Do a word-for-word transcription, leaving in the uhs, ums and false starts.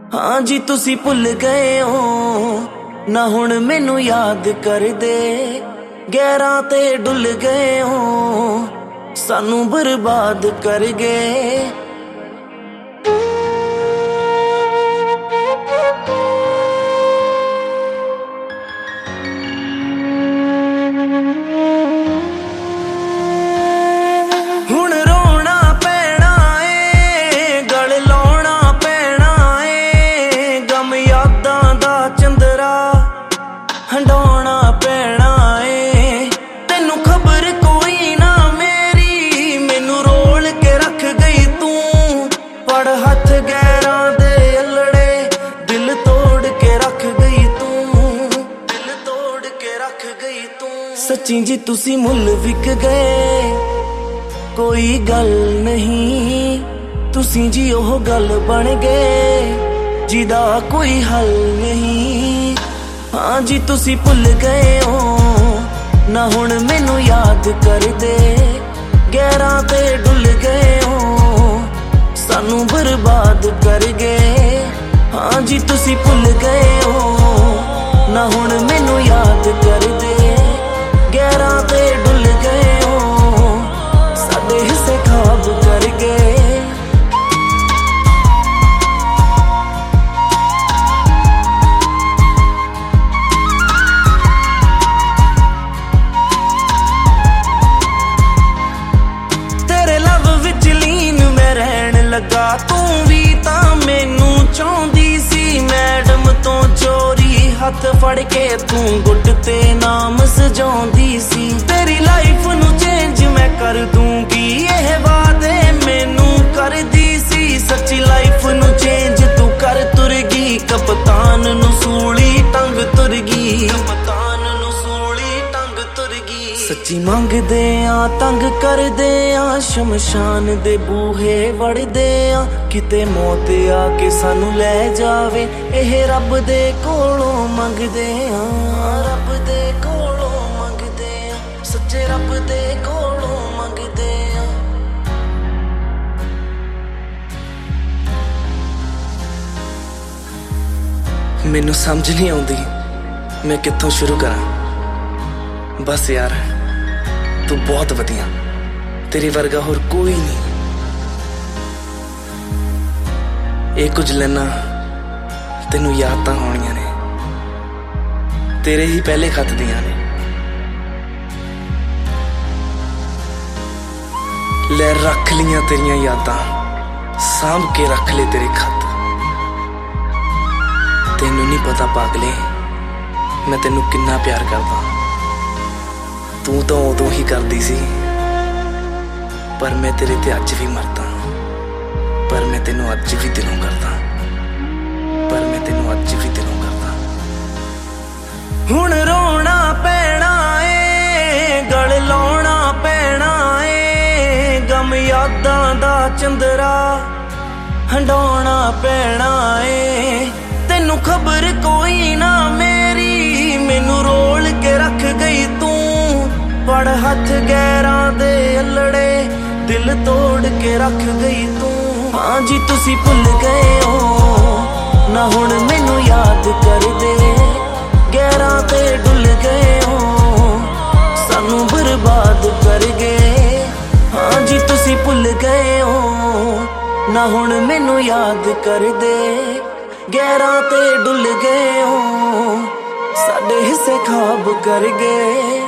हाँ जी तुसी भुल गए हो ना हुण मैनू याद कर दे, गैरां ते डुल गए हो सानू बर्बाद कर गए। हुण रोना पैना ए गल लाउणा पैना ए, गम यादां दा चंदरा हंडाउणा पैना ए। तैनू खबर कोई ना मेरी मैनू रोल के रख गई तू, पड़ हथ गैरां दे अल्लड़े दिल तोड़ के रख गई तू, दिल तोड़ के रख गई तू। सच्ची जी तुसी मुल विक गए कोई गल नहीं, तुसी जी ओह गल बन गए जिदा कोई हल नहीं। हाँ जी तुसी भुल गए हो ना हुण मैनू याद कर दे, गैरां ते डुल गए हो सानू बर्बाद कर गए। हाँ जी तुसी भुल गए हो ना हुण मैनू याद कर दे, गैरां ते डुल गए हो साडे हिस्से खाब कर गए। तेरे लव विच लीन मैं रहन लगा, तू भी तां मैनू चाहुंदी सी मैडम तो चोरी हथ फड़ के तू गुट ते नाम सजाउंदी सी। तेरी लाइफ नू चेंज मैं कर दूंगी यह वादे मैनू कर दी सी, सच्ची लाइफ नू चेंज तू कर तुरगी कप्तान नू सूली टंग तुरगी, कप्तान नू सूली टंग तुरगी। सच्ची मंगदे आ तंग कर दे आ शमशान दे बूहे वड़ दे आ, किते मौत आके सानू ले जावे एह रब दे कोलों मंगदे आ, रब दे कोलों मंगदे आ, सच्चे रब दे कोलों मंगदे आ। मैनू समझ नहीं आउंदी मैं कित्थों शुरू करा। बस यार तू बहुत वधिया, तेरे वर्गा होर कोई नहीं। ਇਹ ਕੁਝ ਲੈਣਾ ਤੈਨੂੰ ਯਾਦ ਤਾਂ ਹੋਣੀਆਂ ਨੇ, ਤੇਰੇ ਹੀ ਪਹਿਲੇ ਖੱਤ ਦੀਆਂ ਨੇ। ਲੈ ਰੱਖ ਲੀਆਂ ਤੇਰੀਆਂ ਯਾਦਾਂ ਸਾਂਭ ਕੇ ਰੱਖ ਲੈ ਤੇਰੇ ਖੱਤ। ਤੈਨੂੰ ਨਹੀਂ ਪਤਾ ਪਾਗਲੇ ਮੈਂ ਤੈਨੂੰ ਕਿੰਨਾ ਪਿਆਰ ਕਰਦਾ, ਤੂੰ ਤਾਂ ਉਦੋਂ ਹੀ ਕਰਦੀ ਸੀ ਪਰ ਮੈਂ ਤੇਰੇ ਤੇ ਅੱਜ ਵੀ ਮਰਦਾ, पर मैं तेनू अज भी दिलों करदा, पर मैं तेनू अज भी दिलों करदा। हुण रोना पैना ए गल लाउणा पैना ए, गम यादां दा चंदरा हंडाउणा पैना ए। तैनू खबर कोई ना मेरी मैनू रोल के रख गई तू, पड़ हथ गैरां दे अल्लड़े दिल तोड़ के रख गई तू। हाँ जी तुसी भुल गए हो ना हुण मैनू याद कर दे, गैरां ते डुल गए हो सानू बर्बाद कर गए। हाँ जी तुसी भुल गए हो ना हुण मैनू याद कर दे, गैरां ते डुल गए हो साडे हिस्से खाब कर गए।